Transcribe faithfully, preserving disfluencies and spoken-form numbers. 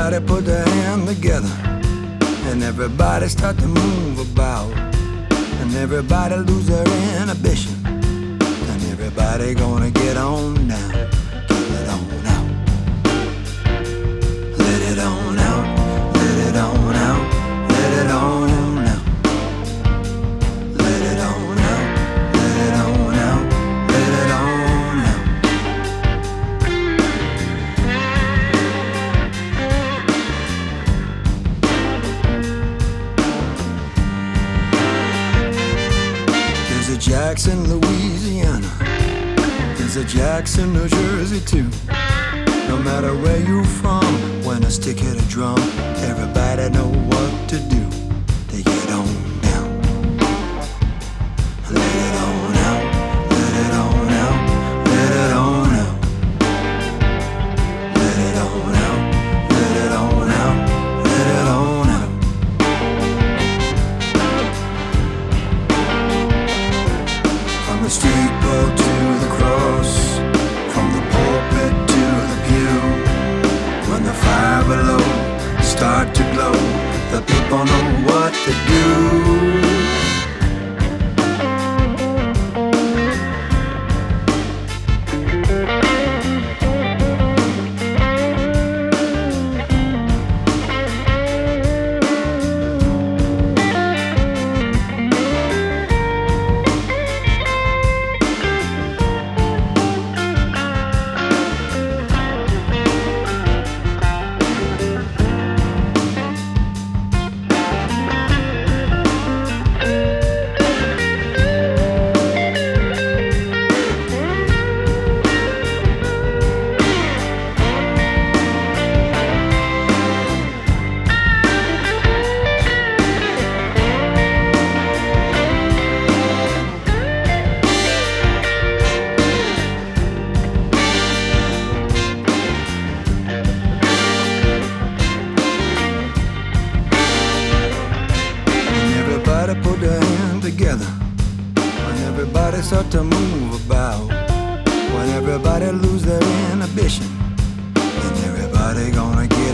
everybody put their hand together, and everybody start to move about, and everybody lose their inhibition, and everybody gonna get on down. Get it on out. Let it on out. Let it on out. Let it on out. Let it on out. Let it on out. Let it on out. There's a Jackson, Louisiana. There's a Jackson, New Jersey too. No matter where you from, when a stick hit a drum, everybody know what to do. They get on down. Let it on out. Let it on out. Let it on out. Let it on out. Let it on out. Let it on out. From the steeple to the cross, from the pulpit to the pew, when the fire below start to glow, the people know what to do. Put their hand together, when everybody start to move about, when everybody lose their inhibition, and everybody gonna get